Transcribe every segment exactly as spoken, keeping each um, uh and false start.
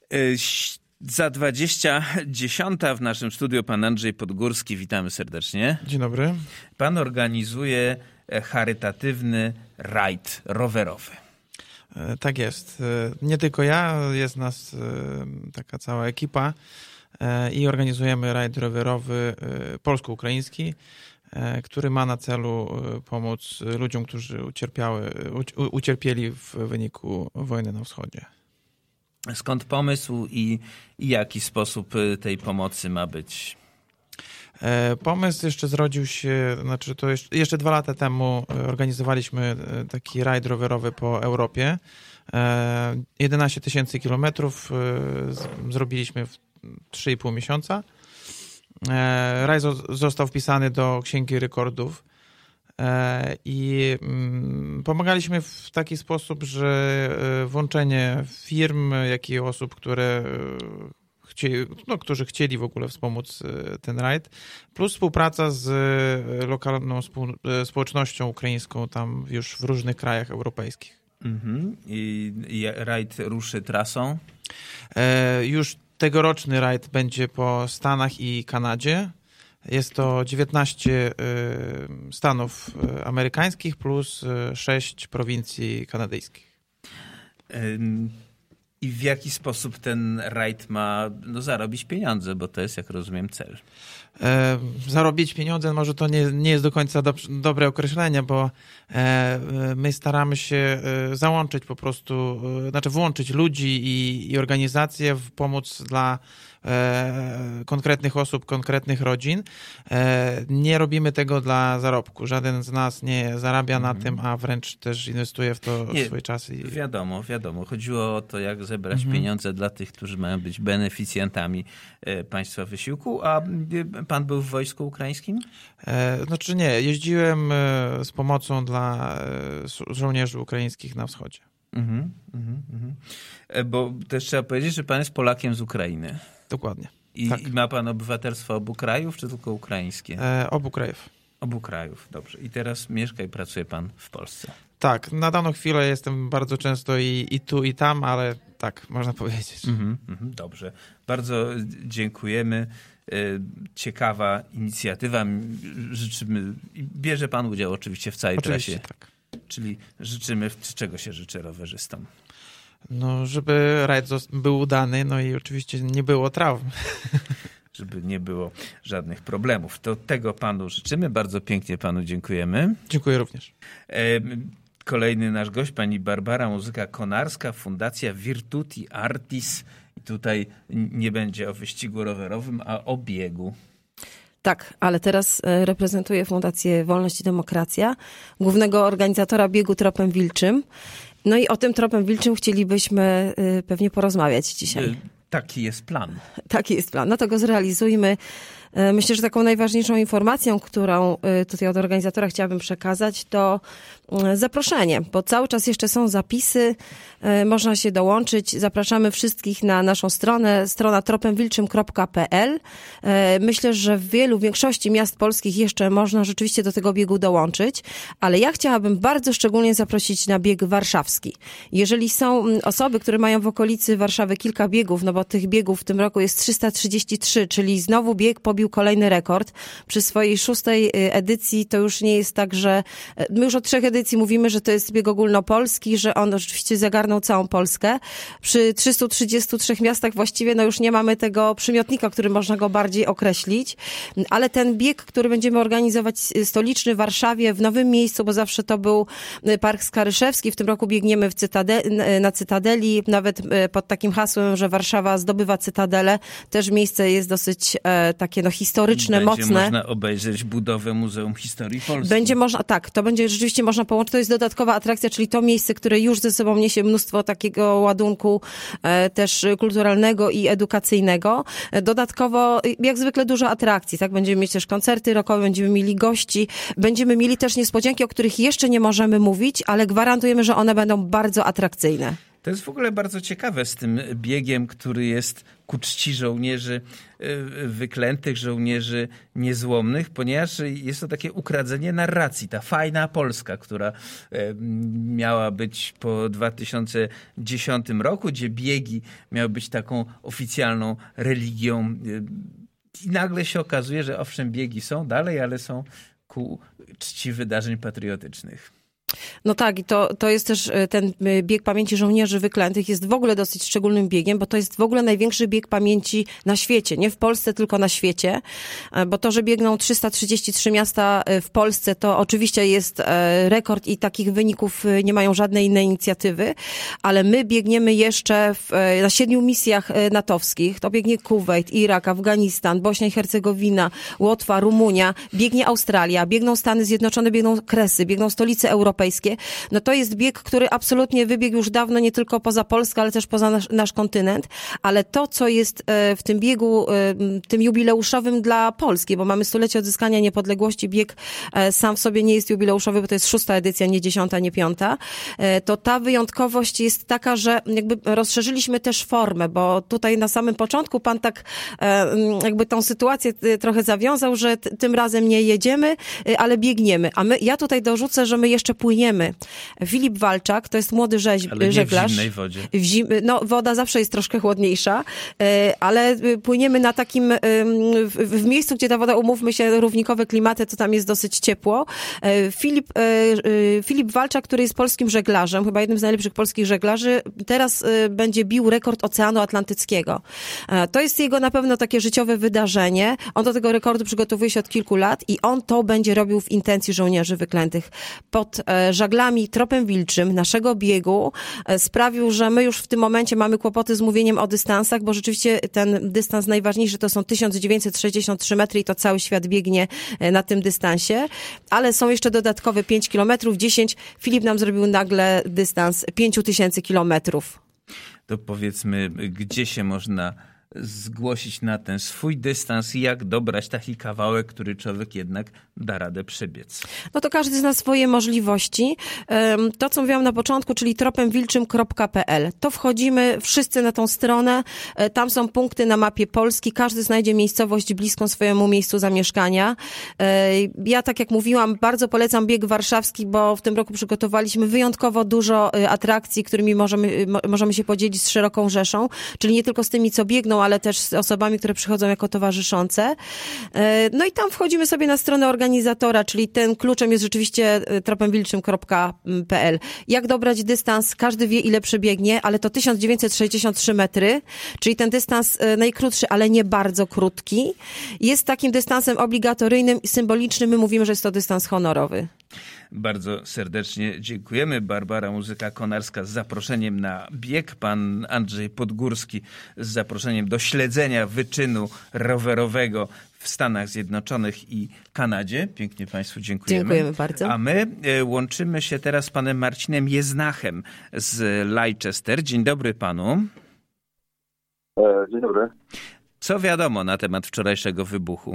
Za dwadzieścia dziesiąta w naszym studiu pan Andrzej Podgórski. Witamy serdecznie. Dzień dobry. Pan organizuje charytatywny rajd rowerowy. Tak jest. Nie tylko ja, jest nas taka cała ekipa i organizujemy rajd rowerowy polsko-ukraiński, który ma na celu pomóc ludziom, którzy ucierpiały, ucierpieli w wyniku wojny na wschodzie. Skąd pomysł i, i jaki sposób tej pomocy ma być? Pomysł jeszcze zrodził się, znaczy to jeszcze, jeszcze dwa lata temu organizowaliśmy taki rajd rowerowy po Europie. jedenaście tysięcy kilometrów zrobiliśmy w trzy i pół miesiąca. Rajd został wpisany do Księgi Rekordów i pomagaliśmy w taki sposób, że włączenie firm, jak i osób, które chcieli, no, którzy chcieli w ogóle wspomóc ten rajd, plus współpraca z lokalną społecznością ukraińską tam już w różnych krajach europejskich. Mhm. I, i rajd ruszy trasą? E, już tegoroczny rajd będzie po Stanach i Kanadzie. Jest to dziewiętnaście y, stanów amerykańskich plus sześć prowincji kanadyjskich. Ym, I w jaki sposób ten rajd ma no, zarobić pieniądze, bo to jest, jak rozumiem, cel? E, zarobić pieniądze, może to nie, nie jest do końca do, dobre określenie, bo e, my staramy się załączyć po prostu, e, znaczy włączyć ludzi i, i organizacje w pomoc dla e, konkretnych osób, konkretnych rodzin. E, nie robimy tego dla zarobku. Żaden z nas nie zarabia mm. na tym, a wręcz też inwestuje w to nie, swój czas. I... Wiadomo, wiadomo. Chodziło o to, jak zebrać mm. pieniądze dla tych, którzy mają być beneficjentami e, państwa wysiłku, a pan był w wojsku ukraińskim? E, znaczy nie, jeździłem e, z pomocą dla e, żołnierzy ukraińskich na wschodzie. Mhm, mhm, mhm. E, bo też trzeba powiedzieć, że pan jest Polakiem z Ukrainy. Dokładnie. I, tak. i ma pan obywatelstwo obu krajów, czy tylko ukraińskie? E, obu krajów. Obu krajów, dobrze. I teraz mieszka i pracuje pan w Polsce. Tak, na daną chwilę jestem bardzo często i, i tu, i tam, ale tak, można powiedzieć. Mhm, mhm, dobrze. Bardzo dziękujemy. Ciekawa inicjatywa. Życzymy, bierze pan udział oczywiście w całej oczywiście, trasie. Tak. Czyli życzymy, czego się życzy rowerzystom? No, żeby rajd był udany, no i oczywiście nie było traum. Żeby nie było żadnych problemów. To tego panu życzymy. Bardzo pięknie panu dziękujemy. Dziękuję również. Kolejny nasz gość, pani Barbara Muzyka Konarska, Fundacja Virtuti Artis. I tutaj nie będzie o wyścigu rowerowym, a o biegu. Tak, ale teraz reprezentuję Fundację Wolność i Demokracja, głównego organizatora biegu Tropem Wilczym. No i o tym Tropem Wilczym chcielibyśmy pewnie porozmawiać dzisiaj. Taki jest plan. Taki jest plan. No to go zrealizujmy. Myślę, że taką najważniejszą informacją, którą tutaj od organizatora chciałabym przekazać, to zaproszenie, bo cały czas jeszcze są zapisy, można się dołączyć. Zapraszamy wszystkich na naszą stronę, strona tropem wilczym kropka p l. Myślę, że w wielu, w większości miast polskich jeszcze można rzeczywiście do tego biegu dołączyć, ale ja chciałabym bardzo szczególnie zaprosić na bieg warszawski. Jeżeli są osoby, które mają w okolicy Warszawy kilka biegów, no bo tych biegów w tym roku jest trzysta trzydzieści trzy, czyli znowu bieg pobił kolejny rekord. Przy swojej szóstej edycji to już nie jest tak, że my już od trzech edycji mówimy, że to jest bieg ogólnopolski, że on oczywiście zagarnął całą Polskę. Przy trzystu trzydziestu trzech miastach właściwie no już nie mamy tego przymiotnika, który można go bardziej określić, ale ten bieg, który będziemy organizować stoliczny w Warszawie, w nowym miejscu, bo zawsze to był Park Skaryszewski, w tym roku biegniemy w Cytade- na Cytadeli, nawet pod takim hasłem, że Warszawa zdobywa Cytadelę. Też miejsce jest dosyć e, takie no historyczne, będzie mocne. Będzie można obejrzeć budowę Muzeum Historii Polski. Będzie można, tak, to będzie rzeczywiście można połączyć, to jest dodatkowa atrakcja, czyli to miejsce, które już ze sobą niesie mnóstwo takiego ładunku e, też kulturalnego i edukacyjnego. E, dodatkowo, jak zwykle dużo atrakcji, tak, będziemy mieć też koncerty rockowe, będziemy mieli gości, będziemy mieli też niespodzianki, o których jeszcze nie możemy mówić, ale gwarantujemy, że one będą bardzo atrakcyjne. To jest w ogóle bardzo ciekawe z tym biegiem, który jest ku czci żołnierzy wyklętych, żołnierzy niezłomnych, ponieważ jest to takie ukradzenie narracji. Ta fajna Polska, która miała być po dwa tysiące dziesiątym roku, gdzie biegi miały być taką oficjalną religią. I nagle się okazuje, że owszem, biegi są dalej, ale są ku czci wydarzeń patriotycznych. No tak, i to, to jest też ten bieg pamięci żołnierzy wyklętych jest w ogóle dosyć szczególnym biegiem, bo to jest w ogóle największy bieg pamięci na świecie. Nie w Polsce, tylko na świecie. Bo to, że biegną trzysta trzydzieści trzy miasta w Polsce, to oczywiście jest rekord i takich wyników nie mają żadne inne inicjatywy, ale my biegniemy jeszcze w, na siedmiu misjach natowskich. To biegnie Kuwejt, Irak, Afganistan, Bośnia i Hercegowina, Łotwa, Rumunia, biegnie Australia, biegną Stany Zjednoczone, biegną Kresy, biegną stolice europejskie. No to jest bieg, który absolutnie wybiegł już dawno nie tylko poza Polskę, ale też poza nasz, nasz kontynent. Ale to, co jest w tym biegu, tym jubileuszowym dla Polski, bo mamy stulecie odzyskania niepodległości, bieg sam w sobie nie jest jubileuszowy, bo to jest szósta edycja, nie dziesiąta, nie piąta, to ta wyjątkowość jest taka, że jakby rozszerzyliśmy też formę, bo tutaj na samym początku pan tak jakby tą sytuację trochę zawiązał, że t- tym razem nie jedziemy, ale biegniemy. A my, ja tutaj dorzucę, że my jeszcze płyniemy. Filip Walczak, to jest młody rzeź, ale nie żeglarz. w zimnej wodzie. W zim, no, woda zawsze jest troszkę chłodniejsza, ale płyniemy na takim, w, w miejscu, gdzie ta woda, umówmy się, równikowe klimaty, to tam jest dosyć ciepło. Filip, Filip Walczak, który jest polskim żeglarzem, chyba jednym z najlepszych polskich żeglarzy, teraz będzie bił rekord Oceanu Atlantyckiego. To jest jego na pewno takie życiowe wydarzenie. On do tego rekordu przygotowuje się od kilku lat i on to będzie robił w intencji żołnierzy wyklętych. Pod żaglami Tropem Wilczym naszego biegu sprawił, że my już w tym momencie mamy kłopoty z mówieniem o dystansach, bo rzeczywiście ten dystans najważniejszy to są tysiąc dziewięćset sześćdziesiąt trzy metry i to cały świat biegnie na tym dystansie, ale są jeszcze dodatkowe pięć kilometrów, dziesięć. Filip nam zrobił nagle dystans pięć tysięcy kilometrów. To powiedzmy, gdzie się można zgłosić na ten swój dystans i jak dobrać taki kawałek, który człowiek jednak da radę przebiec. No to każdy zna swoje możliwości. To, co mówiłam na początku, czyli tropem wilczym kropka p l. To wchodzimy wszyscy na tą stronę. Tam są punkty na mapie Polski. Każdy znajdzie miejscowość bliską swojemu miejscu zamieszkania. Ja, tak jak mówiłam, bardzo polecam bieg warszawski, bo w tym roku przygotowaliśmy wyjątkowo dużo atrakcji, którymi możemy, możemy się podzielić z szeroką rzeszą. Czyli nie tylko z tymi, co biegną, ale też z osobami, które przychodzą jako towarzyszące. No i tam wchodzimy sobie na stronę organizatora, czyli ten kluczem jest rzeczywiście tropem wilczym kropka p l. Jak dobrać dystans? Każdy wie, ile przebiegnie, ale to tysiąc dziewięćset sześćdziesiąt trzy metry, czyli ten dystans najkrótszy, ale nie bardzo krótki. Jest takim dystansem obligatoryjnym i symbolicznym. My mówimy, że jest to dystans honorowy. Bardzo serdecznie dziękujemy. Barbara Muzyka-Konarska z zaproszeniem na bieg, pan Andrzej Podgórski z zaproszeniem do śledzenia wyczynu rowerowego w Stanach Zjednoczonych i Kanadzie. Pięknie państwu dziękujemy. Dziękujemy bardzo. A my łączymy się teraz z panem Marcinem Jeznachem z Leicester. Dzień dobry panu. Dzień dobry. Co wiadomo na temat wczorajszego wybuchu?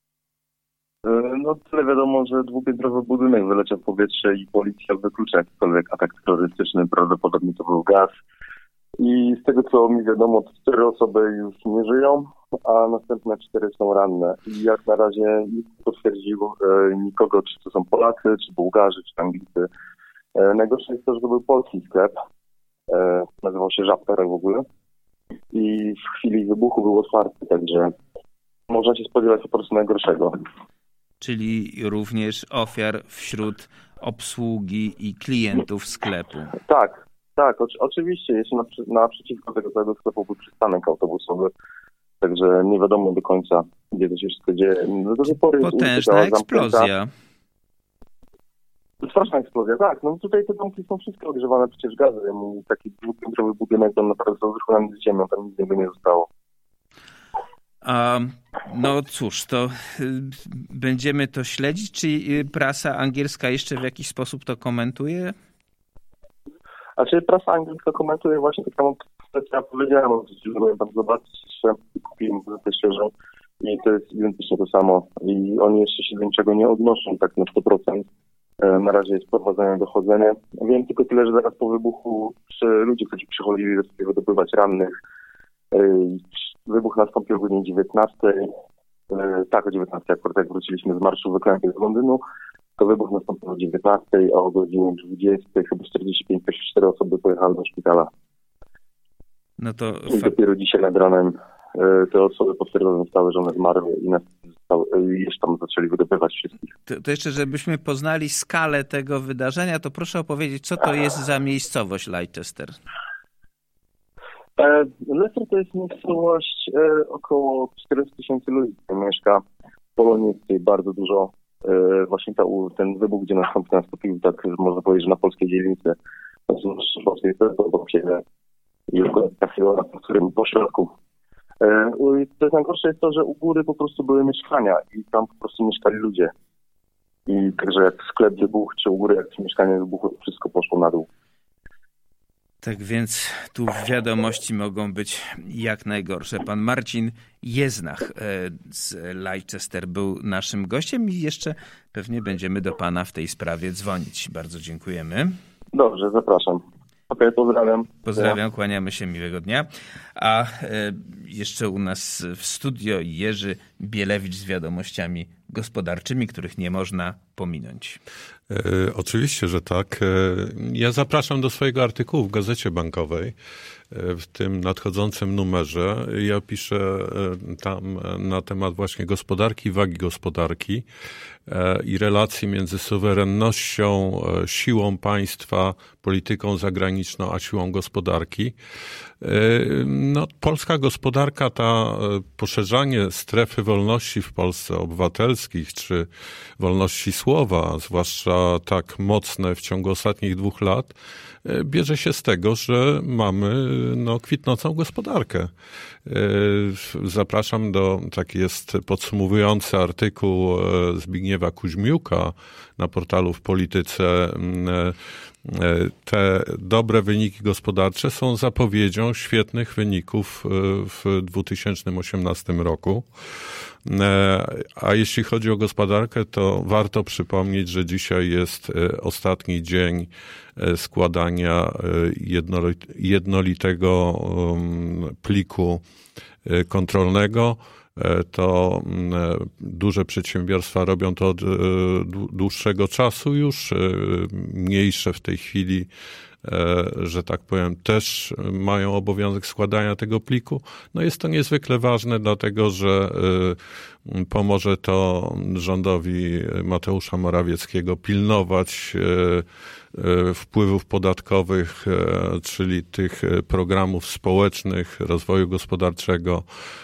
No tyle wiadomo, że dwupiętrowy budynek wyleciał w powietrze i policja wyklucza jakikolwiek atak terrorystyczny, prawdopodobnie to był gaz. I z tego co mi wiadomo, to cztery osoby już nie żyją, a następne cztery są ranne. I jak na razie nikt nie potwierdził e, nikogo, czy to są Polacy, czy Bułgarzy, czy Anglicy. E, najgorsze jest to, że to był polski sklep, e, nazywał się Żabka w ogóle. I w chwili wybuchu był otwarty, także można się spodziewać po prostu najgorszego. Czyli również ofiar wśród obsługi i klientów sklepu. Tak, tak, o, oczywiście. Jest naprzy, naprzeciwko tego całego sklepu był przystanek autobusowy, także nie wiadomo do końca, gdzie to się wszystko dzieje. Do tej pory potężna eksplozja. Straszna eksplozja, tak. No tutaj te domki są wszystkie ogrzewane przecież gazem i taki dwupiętrowy budynek tam naprawdę są zrównany z ziemią, tam nic nie zostało. A, no cóż, to y, będziemy to śledzić, czy y, prasa angielska jeszcze w jakiś sposób to komentuje? A czy prasa angielska komentuje właśnie tak samo, jak ja powiedziałem, że tam zobaczyć, że kupiłem gazetę świeżą i to jest identycznie to samo i oni jeszcze się do niczego nie odnoszą tak na sto procent. Na razie jest prowadzone dochodzenie. Wiem tylko tyle, że zaraz po wybuchu ludzie, którzy przychodzili do sobie wydobywać rannych, wybuch nastąpił o godzinie dziewiętnastej. Tak, o dziewiętnastej, akurat jak wróciliśmy z marszu wyklętych z Londynu, to wybuch nastąpił o dziewiętnastej, a o godzinie dwudziestej chyba czterdzieści pięć, cztery osoby pojechały do szpitala. No to I dopiero dzisiaj nad ranem te osoby potwierdzone zostały, że one zmarły i nas zostały, jeszcze tam zaczęli wydobywać wszystkich. To, to jeszcze, żebyśmy poznali skalę tego wydarzenia, to proszę opowiedzieć, co to jest za miejscowość Leicester? Leicester to jest miejscowość e, około czterysta tysięcy ludzi, tam mieszka. W Polonii jest tutaj bardzo dużo. E, właśnie ta, ten wybuch, gdzie nastąpił, nastąpił, tak można powiedzieć, że na polskiej dzielnicy. W polskiej obok siebie i takiego na którym pośrodku. E, to jest najgorsze jest to, że u góry po prostu były mieszkania i tam po prostu mieszkali ludzie. I także jak sklep wybuchł, czy u góry jak mieszkanie wybuchło, to wszystko poszło na dół. Tak więc tu wiadomości mogą być jak najgorsze. Pan Marcin Jeznach z Leicester był naszym gościem i jeszcze pewnie będziemy do pana w tej sprawie dzwonić. Bardzo dziękujemy. Dobrze, zapraszam. Okej, okay, pozdrawiam. Pozdrawiam, kłaniamy się, miłego dnia. A jeszcze u nas w studio Jerzy Bielewicz z wiadomościami gospodarczymi, których nie można pominąć. E, oczywiście, że tak. E, ja zapraszam do swojego artykułu w Gazecie Bankowej, e, w tym nadchodzącym numerze. Ja piszę e, tam na temat właśnie gospodarki, wagi gospodarki e, i relacji między suwerennością, e, siłą państwa, polityką zagraniczną, a siłą gospodarki. E, no, polska gospodarka, ta poszerzanie strefy wolności w Polsce obywatelskich, czy wolności słowa, zwłaszcza tak mocne w ciągu ostatnich dwóch lat, bierze się z tego, że mamy no, kwitnącą gospodarkę. Zapraszam do, taki jest podsumowujący artykuł Zbigniewa Kuźmiuka na portalu W Polityce. Te dobre wyniki gospodarcze są zapowiedzią świetnych wyników w dwa tysiące osiemnastym roku. A jeśli chodzi o gospodarkę, to warto przypomnieć, że dzisiaj jest ostatni dzień składania jednolitego pliku kontrolnego. To duże przedsiębiorstwa robią to od dłuższego czasu już, mniejsze w tej chwili, że tak powiem, też mają obowiązek składania tego pliku. No jest to niezwykle ważne, dlatego że pomoże to rządowi Mateusza Morawieckiego pilnować wpływów podatkowych, czyli tych programów społecznych, rozwoju gospodarczego,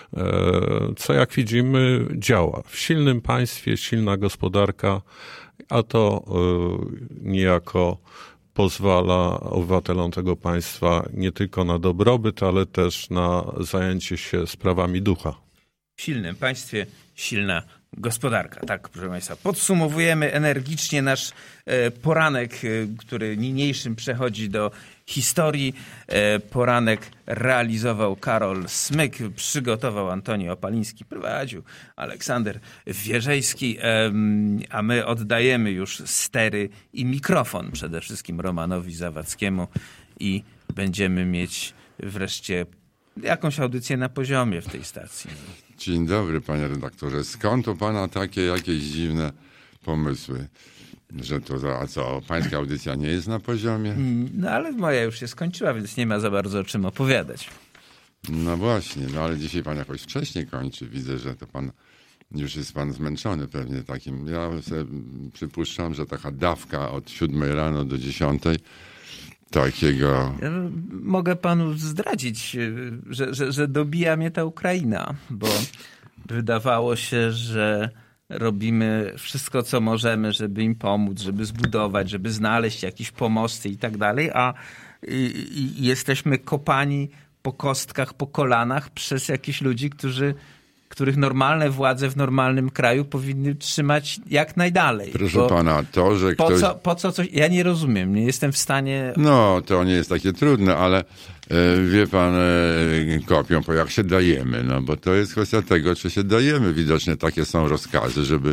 co jak widzimy działa. W silnym państwie silna gospodarka, a to niejako pozwala obywatelom tego państwa nie tylko na dobrobyt, ale też na zajęcie się sprawami ducha. W silnym państwie silna gospodarka. Tak, proszę państwa, podsumowujemy energicznie nasz poranek, który niniejszym przechodzi do historii. Poranek realizował Karol Smyk, przygotował Antoni Opaliński, prowadził Aleksander Wierzejski, a my oddajemy już stery i mikrofon przede wszystkim Romanowi Zawadzkiemu i będziemy mieć wreszcie jakąś audycję na poziomie w tej stacji. Dzień dobry, panie redaktorze. Skąd u pana takie jakieś dziwne pomysły? Że to, a co, pańska audycja nie jest na poziomie? No ale moja już się skończyła, więc nie ma za bardzo o czym opowiadać. No właśnie, no ale dzisiaj pan jakoś wcześniej kończy. Widzę, że to pan, już jest pan zmęczony pewnie takim. Ja sobie przypuszczam, że taka dawka od siódmej rano do dziesiątej takiego... Ja mogę panu zdradzić, że, że, że dobija mnie ta Ukraina, bo wydawało się, że robimy wszystko, co możemy, żeby im pomóc, żeby zbudować, żeby znaleźć jakieś pomosty i tak dalej, a i, i jesteśmy kopani po kostkach, po kolanach przez jakichś ludzi, którzy, których normalne władze w normalnym kraju powinny trzymać jak najdalej. Proszę bo pana, to, że po ktoś... Co, po co coś... Ja nie rozumiem, nie jestem w stanie... No, to nie jest takie trudne, ale e, wie pan, e, kopią po jak się dajemy, no bo to jest kwestia tego, czy się dajemy. Widocznie takie są rozkazy, żeby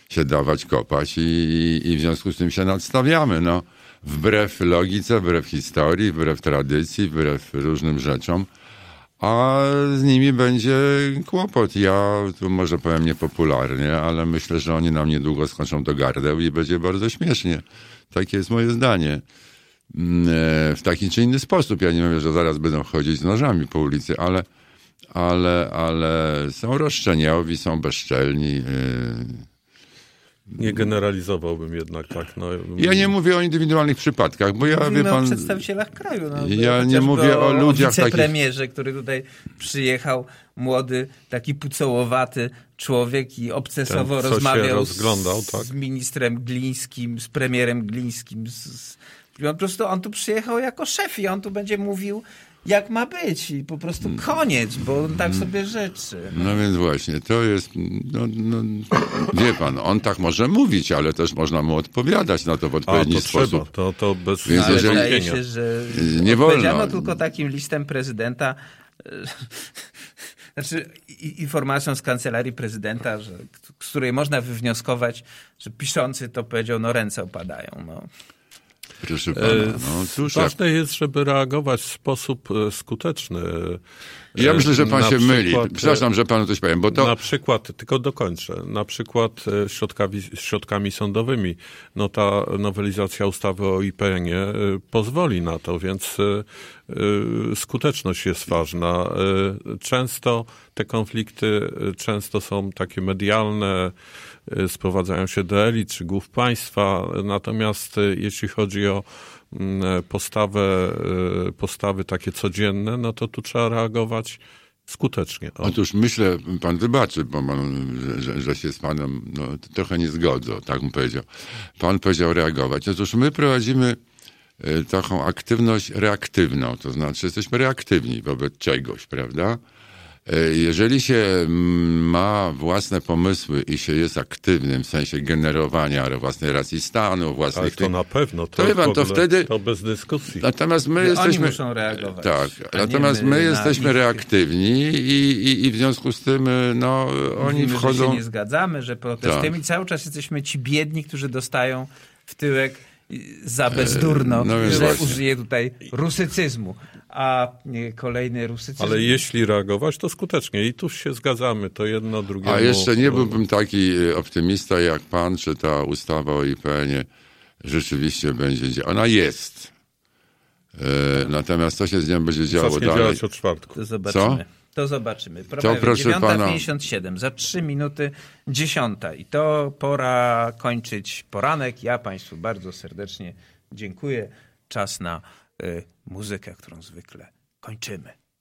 się dawać kopać i, i w związku z tym się nadstawiamy. No, wbrew logice, wbrew historii, wbrew tradycji, wbrew różnym rzeczom. A z nimi będzie kłopot. Ja tu może powiem niepopularnie, ale myślę, że oni nam niedługo skoczą do gardeł i będzie bardzo śmiesznie. Takie jest moje zdanie. W taki czy inny sposób. Ja nie mówię, że zaraz będą chodzić z nożami po ulicy, ale, ale, ale są roszczeniowi, są bezczelni. Nie generalizowałbym jednak tak. No. Ja nie mówię o indywidualnych przypadkach, bo ja, Mówimy wie pan... o przedstawicielach kraju. No, ja nie mówię o, o ludziach takich... O wicepremierze, który tutaj przyjechał, młody, taki pucołowaty człowiek i obcesowo Ten, rozmawiał rozglądał, z, tak? z ministrem Glińskim, z premierem Glińskim. Z, z... I on po prostu, on tu przyjechał jako szef i on tu będzie mówił, jak ma być i po prostu koniec, bo on tak sobie życzy. No więc właśnie, to jest, no, no, wie pan, on tak może mówić, ale też można mu odpowiadać na to w odpowiedni A, to sposób. Trzeba. To, to bez Więc Ale jeżeli- wydaje się, że Nie wolno. odpowiedziano tylko takim listem prezydenta, znaczy informacją z kancelarii prezydenta, że, z której można wywnioskować, że piszący to powiedział, no ręce opadają. No. Proszę pana, no cóż, jak... Ważne jest, żeby reagować w sposób e, skuteczny. Ja myślę, że pan Na się myli. przykład, Przepraszam, że panu coś powiem, bo to... Na przykład, tylko dokończę, na przykład e, środkami, środkami sądowymi. No ta nowelizacja ustawy o I P N-ie e, pozwoli na to, więc e, e, skuteczność jest ważna. E, często te konflikty e, często są takie medialne, e, sprowadzają się do elit czy głów państwa, natomiast e, jeśli chodzi o postawę, postawy takie codzienne, no to tu trzeba reagować skutecznie. O. Otóż myślę, pan wybaczy, bo man, że, że się z panem no, trochę nie zgodzę, tak bym powiedział. Pan powiedział reagować. Otóż my prowadzimy taką aktywność reaktywną, to znaczy jesteśmy reaktywni wobec czegoś, prawda? Jeżeli się ma własne pomysły i się jest aktywnym w sensie generowania własnej racji stanu, własnych... Ale to na pewno. To, to, wie pan, to wtedy... To bez dyskusji. Natomiast my Oni jesteśmy... muszą reagować. Tak, natomiast my, my jesteśmy reaktywni i, i, i w związku z tym no, oni Mówimy, wchodzą... że się nie zgadzamy, że protestujemy tak. I cały czas jesteśmy ci biedni, którzy dostają w tyłek za bezdurno, no że właśnie. użyję tutaj rusycyzmu. A nie, kolejny rusycyzm. Ale jeśli reagować, to skutecznie. I tu się zgadzamy, to jedno, drugiemu... A jeszcze nie byłbym taki optymista jak pan, czy ta ustawa o I P N-ie rzeczywiście będzie... Ona jest. E, natomiast co się z nią będzie działo Zacznie dalej? działać od czwartku. To zobaczymy. Co? To zobaczymy. To proszę pana... dziewiąta pięćdziesiąt siedem, za trzy minuty dziesiąta. I to pora kończyć poranek. Ja państwu bardzo serdecznie dziękuję. Czas na y, muzykę, którą zwykle kończymy.